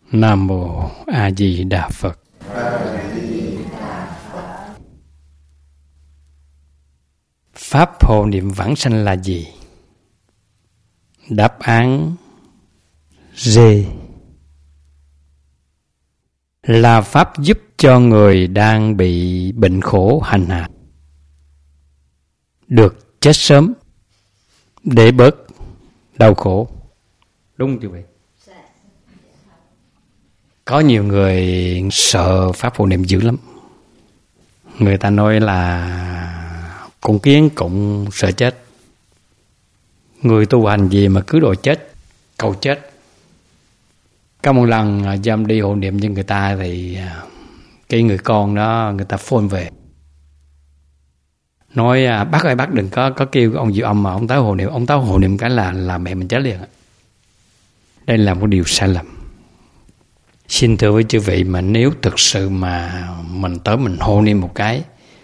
Nam Mô A Di Đà Phật. Pháp hộ niệm vãng sanh là gì? Đáp án D là pháp giúp cho người đang bị bệnh khổ hành hạ được chết sớm để bớt đau khổ. Đúng chưa vậy? Có nhiều người sợ pháp hộ niệm dữ lắm. Người ta nói là con kiến cũng sợ chết. Người tu hành gì mà cứ đòi chết, cầu chết. Có một lần dám đi hộ niệm với người ta thì cái người con đó, người ta phone về nói bác ơi, bác đừng có kêu ông Diệu Âm mà ông tới hộ niệm. Ông tới hộ niệm cái là mẹ mình chết liền. Đây là một điều sai lầm. Xin thưa với chư vị, mà nếu thực sự mà mình tới mình hộ niệm một cái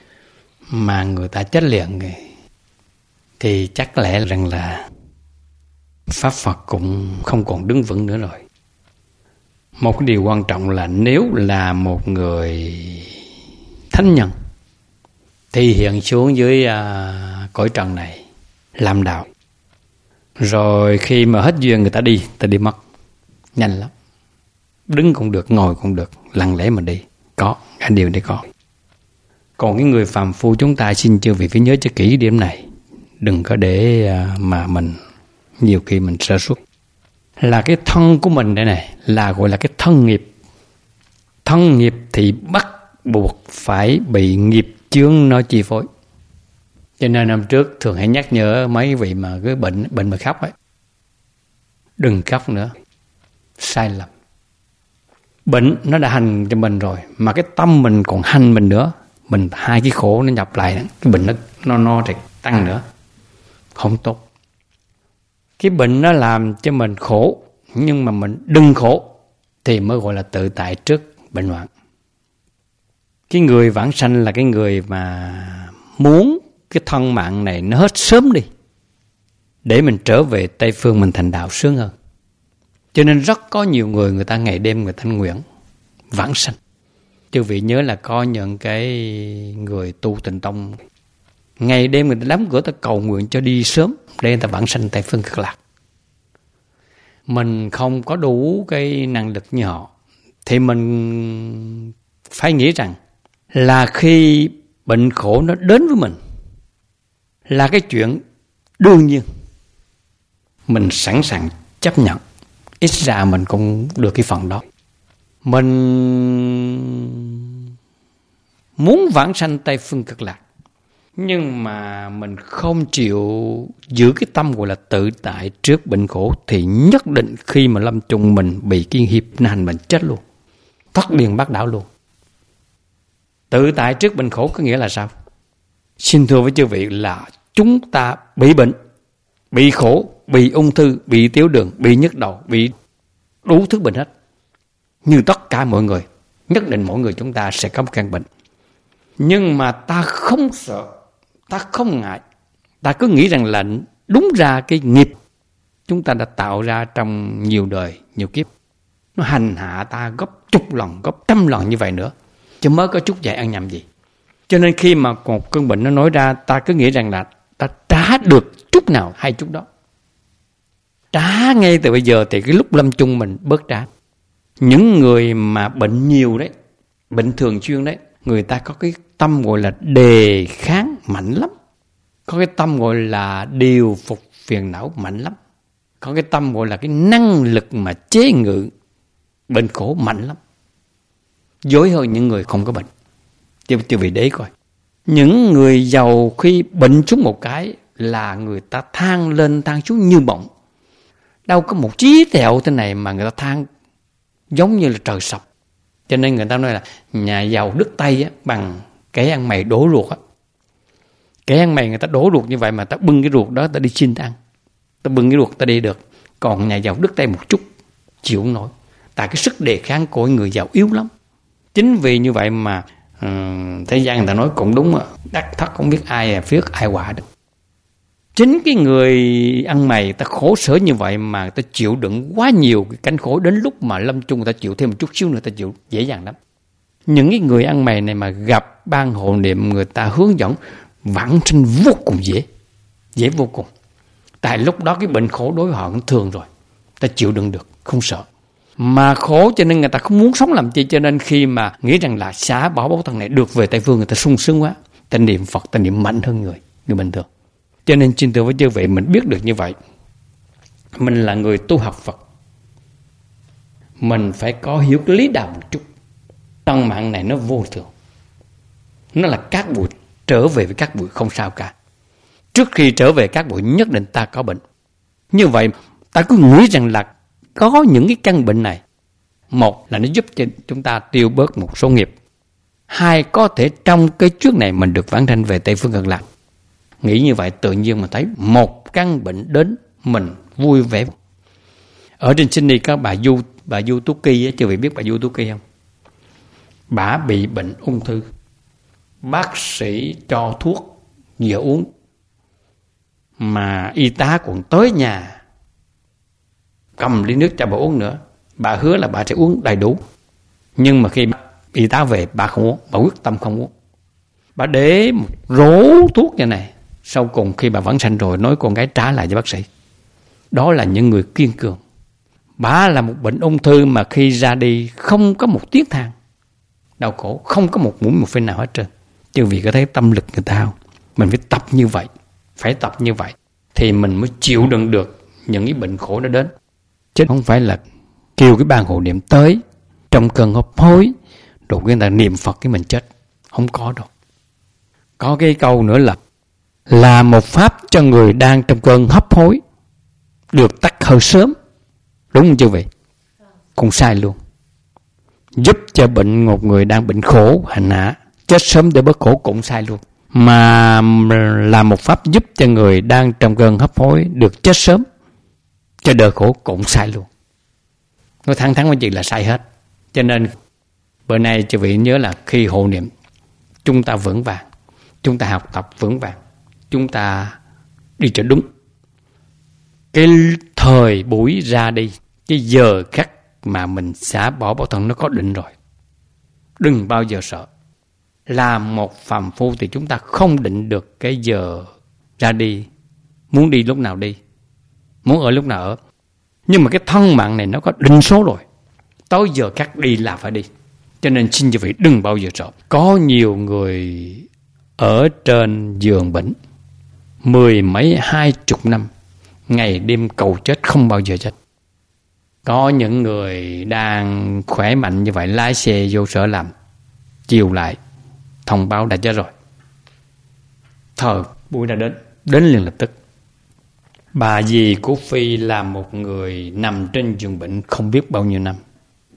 mà người ta chết liền thì chắc lẽ rằng là Pháp Phật cũng không còn đứng vững nữa rồi. Một cái điều quan trọng là nếu là một người thánh nhân thì hiện xuống dưới cõi trần này làm đạo. Rồi khi mà hết duyên người ta đi mất. Nhanh lắm. Đứng cũng được, ngồi cũng được, lặng lẽ mà đi. Có, cả điều đấy có. Còn cái người phàm phu chúng ta xin chư vị phải nhớ cho kỹ điểm này. Đừng có để mà mình nhiều khi mình sơ suất. Là cái thân của mình đây này là gọi là cái thân nghiệp. Thân nghiệp thì bắt buộc phải bị nghiệp chướng nó chi phối. Cho nên năm trước thường hay nhắc nhở mấy vị mà cái bệnh mà khóc ấy, đừng khóc nữa. Sai lầm. Bệnh nó đã hành cho mình rồi, mà cái tâm mình còn hành mình nữa, mình hai cái khổ nó nhập lại, cái bệnh nó thì tăng nữa, không tốt. Cái bệnh nó làm cho mình khổ, nhưng mà mình đừng khổ thì mới gọi là tự tại trước bệnh hoạn. Cái người vãng sanh là cái người mà muốn cái thân mạng này nó hết sớm đi, để mình trở về Tây Phương mình thành đạo sướng hơn. Cho nên rất có nhiều người ta ngày đêm người ta nguyện vãng sanh. Chư vị nhớ là có những cái người tu Tịnh Tông ngày đêm người ta đóng cửa ta cầu nguyện cho đi sớm để người ta vãng sanh Tây Phương Cực Lạc. Mình không có đủ cái năng lực như họ thì mình phải nghĩ rằng là khi bệnh khổ nó đến với mình là cái chuyện đương nhiên, mình sẵn sàng chấp nhận. Ít ra mình cũng được cái phần đó. Mình muốn vãng sanh Tây Phương Cực Lạc, nhưng mà mình không chịu giữ cái tâm gọi là tự tại trước bệnh khổ thì nhất định khi mà lâm chung mình bị cái hiệp nó hành mình chết luôn, thoát liền bát đảo luôn. Tự tại trước bệnh khổ có nghĩa là sao? Xin thưa với chư vị là chúng ta bị bệnh, bị khổ, bị ung thư, bị tiểu đường, bị nhức đầu, bị đủ thứ bệnh hết. Như tất cả mọi người, nhất định mỗi người chúng ta sẽ có một căn bệnh. Nhưng mà ta không sợ, ta không ngại, ta cứ nghĩ rằng là đúng ra cái nghiệp chúng ta đã tạo ra trong nhiều đời, nhiều kiếp, nó hành hạ ta gấp chục lần, gấp trăm lần như vậy nữa, chứ mới có chút dạy ăn nhầm gì. Cho nên khi mà một cơn bệnh nó nói ra, ta cứ nghĩ rằng là ta trả được chút nào hay chút đó. Trả ngay từ bây giờ thì cái lúc lâm chung mình bớt trả. Những người mà bệnh nhiều đấy, bệnh thường xuyên đấy, người ta có cái tâm gọi là đề kháng mạnh lắm. Có cái tâm gọi là điều phục phiền não mạnh lắm. Có cái tâm gọi là cái năng lực mà chế ngự bệnh khổ mạnh lắm. Dối hơn những người không có bệnh. Chứ vì đấy coi. Những người giàu khi bệnh xuống một cái là người ta than lên than xuống như bỗng. Đâu có một trí tẹo thế này mà người ta than giống như là trời sập. Cho nên người ta nói là nhà giàu đứt tay á, bằng cái ăn mày đổ ruột á. Cái ăn mày người ta đổ ruột như vậy mà ta bưng cái ruột đó ta đi xin ta ăn. Ta bưng cái ruột ta đi được. Còn nhà giàu đứt tay một chút chịu không nổi. Tại cái sức đề kháng của người giàu yếu lắm. Chính vì như vậy mà thế gian người ta nói cũng đúng á, đắc thất không biết ai phước ai quả được. Chính cái người ăn mày ta khổ sở như vậy mà ta chịu đựng quá nhiều cái cảnh khổ, đến lúc mà lâm chung người ta chịu thêm một chút xíu nữa ta chịu dễ dàng lắm. Những cái người ăn mày này mà gặp ban hộ niệm, người ta hướng dẫn vãng sanh vô cùng dễ vô cùng. Tại lúc đó cái bệnh khổ đối với họ cũng thường rồi, ta chịu đựng được, không sợ. Mà khổ cho nên người ta không muốn sống làm chi, cho nên khi mà nghĩ rằng là xả bỏ báo thân này được về Tây Phương, người ta sung sướng quá, ta niệm Phật, ta niệm mạnh hơn người bình thường. Cho nên xin thưa với chư vị, mình biết được như vậy, mình là người tu học Phật, mình phải có hiểu cái lý đạo một chút. Trong mạng này nó vô thường, nó là cát bụi, trở về với cát bụi không sao cả. Trước khi trở về cát bụi nhất định ta có bệnh. Như vậy ta cứ nghĩ rằng là có những cái căn bệnh này, một là nó giúp cho chúng ta tiêu bớt một số nghiệp, hai có thể trong cái trước này mình được vãng sanh về Tây Phương Cực Lạc. Nghĩ như vậy tự nhiên mà thấy một căn bệnh đến mình vui vẻ. Ở trên Sydney có bà Du Tú Kỳ, chưa vị biết bà Du Tú Kỳ không? Bà bị bệnh ung thư, bác sĩ cho thuốc vừa uống, mà y tá còn tới nhà cầm ly nước cho bà uống nữa. Bà hứa là bà sẽ uống đầy đủ, nhưng mà khi y tá về bà không uống, bà quyết tâm không uống. Bà để một rổ thuốc như này, sau cùng khi bà vãng sanh rồi nói con gái trả lại cho bác sĩ. Đó là những người kiên cường. Bà là một bệnh ung thư mà khi ra đi không có một tiếng than đau khổ, không có một mũi một phên nào hết trơn. Chứ vì có thấy tâm lực người ta không? Mình phải tập như vậy, phải tập như vậy thì mình mới chịu đựng được những cái bệnh khổ đó đến. Chứ không phải là kêu cái ban hộ niệm tới trong cơn hấp hối rồi người ta niệm Phật cái mình chết. Không có đâu. Có cái câu nữa là một pháp cho người đang trong cơn hấp hối được tắt hơi sớm. Đúng không chứ vậy? Cũng sai luôn. Giúp cho một người đang bệnh khổ hành hạ chết sớm để bớt khổ cũng sai luôn. Mà là một pháp giúp cho người đang trong cơn hấp hối được chết sớm cho đỡ khổ cũng sai luôn. Nói thẳng thắn với chị là sai hết. Cho nên bữa nay chị vị nhớ là khi hộ niệm chúng ta vững vàng, chúng ta học tập vững vàng, chúng ta đi cho đúng. Cái thời buổi ra đi, cái giờ khắc mà mình xả bỏ báo thân nó có định rồi, đừng bao giờ sợ. Là một phàm phu thì chúng ta không định được cái giờ ra đi, muốn đi lúc nào đi, muốn ở lúc nào ở. Nhưng mà cái thân mạng này nó có định số rồi, tới giờ khắc đi là phải đi. Cho nên xin quý vị đừng bao giờ sợ. Có nhiều người ở trên giường bệnh 10 mấy 20 năm, ngày đêm cầu chết không bao giờ chết. Có những người đang khỏe mạnh như vậy lái xe vô sở làm, chiều lại thông báo đã chết rồi. Thời buổi đã đến liền lập tức. Bà dì của Phi là một người nằm trên giường bệnh không biết bao nhiêu năm.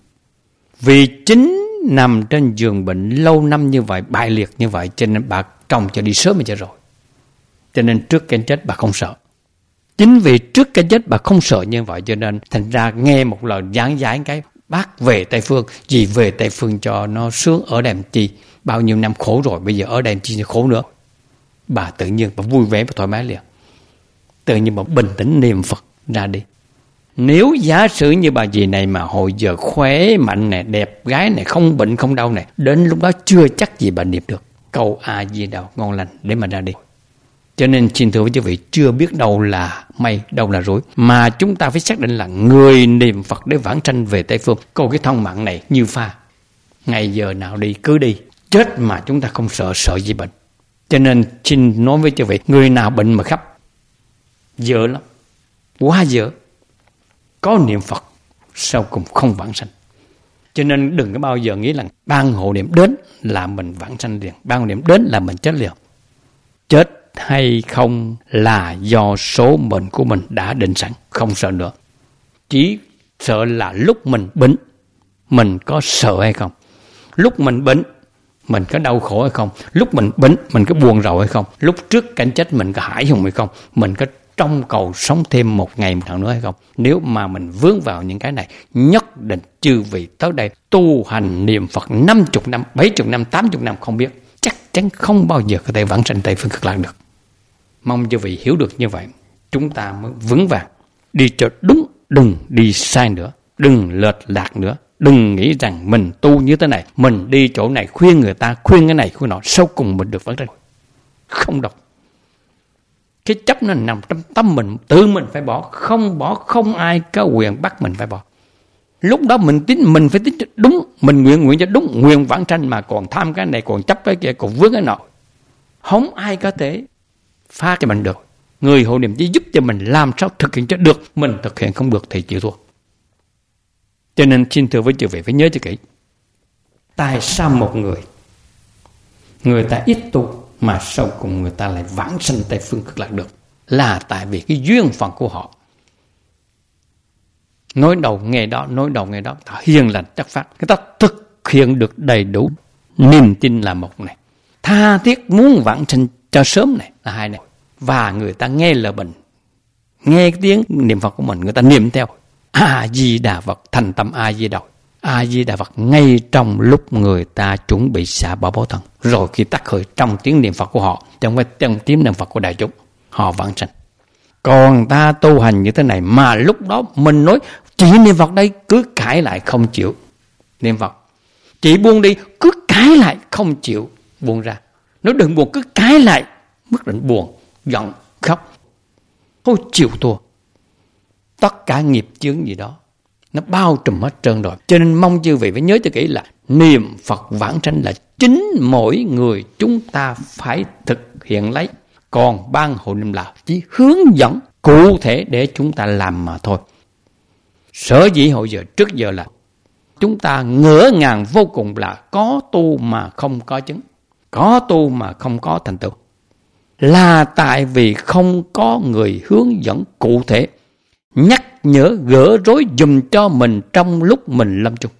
Vì chính nằm trên giường bệnh lâu năm như vậy, bại liệt như vậy, cho nên bà trông cho đi sớm mà chết rồi. Cho nên trước cái chết bà không sợ. Chính vì trước cái chết bà không sợ như vậy, cho nên thành ra nghe một lời giảng giải cái bác về Tây Phương, gì về Tây Phương cho nó sướng, ở đây chi bao nhiêu năm khổ rồi, bây giờ ở đây chi khổ nữa. Bà tự nhiên bà vui vẻ và thoải mái liền, tự nhiên bà bình tĩnh niệm Phật ra đi. Nếu giả sử như bà dì này mà hồi giờ khỏe mạnh này, đẹp gái này, không bệnh không đau này, đến lúc đó chưa chắc gì bà niệm được câu A Di Đà ngon lành để mà ra đi. Cho nên xin thưa với quý vị, chưa biết đâu là may, đâu là rối, mà chúng ta phải xác định là người niệm Phật để vãng sanh về Tây Phương. Câu cái thân mạng này như pha, ngày giờ nào đi cứ đi, chết mà chúng ta không sợ gì bệnh. Cho nên xin nói với quý vị, người nào bệnh mà khắp dở lắm, quá dở, có niệm Phật sau cùng không vãng sanh. Cho nên đừng có bao giờ nghĩ là ban hộ niệm đến là mình vãng sanh liền, ban hộ niệm đến là mình chết liền. Chết hay không là do số mệnh của mình đã định sẵn, không sợ nữa. Chỉ sợ là lúc mình bệnh, mình có sợ hay không? Lúc mình bệnh, mình có đau khổ hay không? Lúc mình bệnh, mình có buồn rầu hay không? Lúc trước cảnh chết mình có hãi hùng hay không? Mình có trong cầu sống thêm một ngày một tháng nữa hay không? Nếu mà mình vướng vào những cái này, nhất định chư vị tới đây tu hành niệm Phật 50 năm, 70 năm, 80 năm không biết, chắc chắn không bao giờ có thể vãng sanh Tây Phương Cực Lạc được. Mong chư vị hiểu được như vậy, chúng ta mới vững vàng đi cho đúng, đừng đi sai nữa, đừng lệch lạc nữa. Đừng nghĩ rằng mình tu như thế này, mình đi chỗ này khuyên người ta, khuyên cái này khuyên nọ, sau cùng mình được vãng sanh. Không đâu. Cái chấp nó nằm trong tâm mình, tự mình phải bỏ, không ai có quyền bắt mình phải bỏ. Lúc đó mình phải tính cho đúng, mình nguyện cho đúng, nguyện vãng sanh mà còn tham cái này, còn chấp cái kia, còn vướng cái nọ. Không ai có thể phá cho mình được. Người hộ niệm chỉ giúp cho mình làm sao thực hiện cho được, mình thực hiện không được thì chịu thua. Cho nên xin thưa với chư vị phải nhớ cho kỹ. Tại sao một người ta ít tu mà sau cùng người ta lại vãng sanh Tây Phương Cực Lạc được? Là tại vì cái duyên phận của họ. Nói đầu nghe đó, ta hiền lành chất phát. Người ta thực hiện được đầy đủ niềm tin là một này. Tha thiết muốn vãng sanh cho sớm này là hai này. Và người ta nghe lời mình, nghe tiếng niệm Phật của mình, người ta niệm theo. A-di-đà Phật, thành tâm A-di-đà. A-di-đà Phật ngay trong lúc người ta chuẩn bị xả bỏ báo thân. Rồi khi tắt khởi trong tiếng niệm Phật của họ, trong cái tiếng niệm Phật của đại chúng, họ vãng sanh. Còn ta tu hành như thế này mà lúc đó mình nói chỉ niệm Phật đây, cứ cãi lại không chịu niệm Phật. Chỉ buông đi, cứ cãi lại không chịu buông ra. Nói đừng buồn, cứ cãi lại, mức định buồn, giận, khóc. Thôi chịu thua. Tất cả nghiệp chướng gì đó nó bao trùm hết trơn rồi. Cho nên mong chư vị phải nhớ cho kỹ là niệm Phật vãng sanh là chính mỗi người chúng ta phải thực hiện lấy. Còn ban hộ niệm là chỉ hướng dẫn cụ thể để chúng ta làm mà thôi. Sở dĩ hồi giờ trước giờ là chúng ta ngỡ ngàng vô cùng là có tu mà không có chứng, có tu mà không có thành tựu, là tại vì không có người hướng dẫn cụ thể, nhắc nhở gỡ rối dùm cho mình trong lúc mình lâm chung.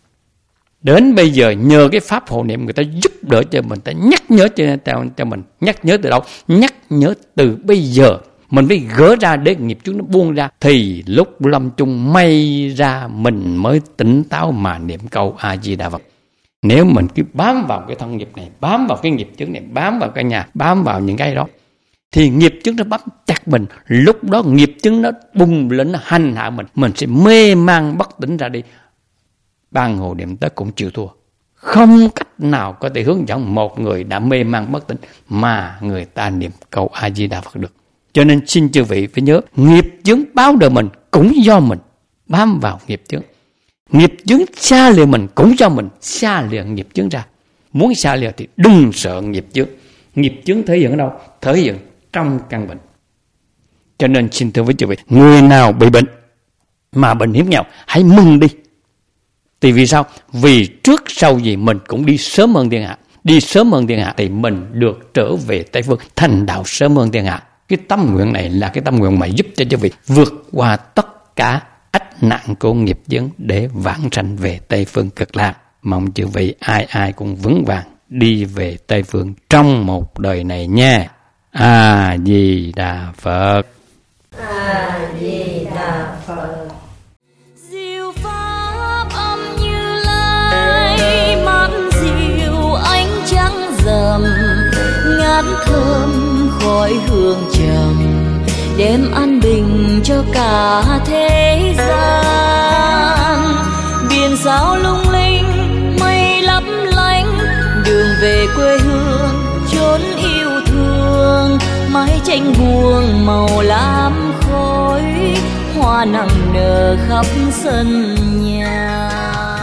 Đến bây giờ nhờ cái pháp hộ niệm người ta giúp đỡ cho mình, ta nhắc nhở cho mình. Nhắc nhở từ đâu? Nhắc nhở từ bây giờ. Mình phải gỡ ra để nghiệp chướng nó buông ra. Thì lúc lâm chung may ra mình mới tỉnh táo mà niệm câu A-di-đà Phật. Nếu mình cứ bám vào cái thân nghiệp này, bám vào cái nghiệp chướng này, bám vào cái nhà, bám vào những cái đó, thì nghiệp chướng nó bám chặt mình. Lúc đó nghiệp chướng nó bùng lên, nó hành hạ mình sẽ mê man bất tỉnh ra đi. Ban hộ niệm tới cũng chịu thua. Không cách nào có thể hướng dẫn một người đã mê man bất tỉnh mà người ta niệm câu A-di-đà Phật được. Cho nên xin chư vị phải nhớ, nghiệp chướng báo đời mình cũng do mình bám vào nghiệp chướng. Nghiệp chướng xa lìa mình cũng do mình xa lìa nghiệp chướng ra. Muốn xa lìa thì đừng sợ nghiệp chướng. Nghiệp chướng thể hiện ở đâu? Thể hiện trong căn bệnh. Cho nên xin thưa với chư vị, người nào bị bệnh mà bệnh hiểm nghèo, hãy mừng đi. Thì vì sao? Vì trước sau gì mình cũng đi sớm hơn thiên hạ. Đi sớm hơn thiên hạ thì mình được trở về Tây Phương, thành đạo sớm hơn thiên hạ. Cái tâm nguyện này là cái tâm nguyện mà giúp cho chư vị vượt qua tất cả ách nạn của nghiệp chướng để vãng sanh về Tây Phương Cực Lạc. Mong chư vị ai ai cũng vững vàng đi về Tây Phương trong một đời này nha. A-di-đà Phật. A-di-đà Phật. Diệu pháp âm Như Lai, mát dịu ánh trắng rằm, ngát thơm khói hương trầm, đem an bình cho cả thế gian. Biển sao lung linh, mây lấp lánh, đường về quê hương chốn yêu thương. Mái tranh buông màu lam khói, hoa nặng nở khắp sân nhà.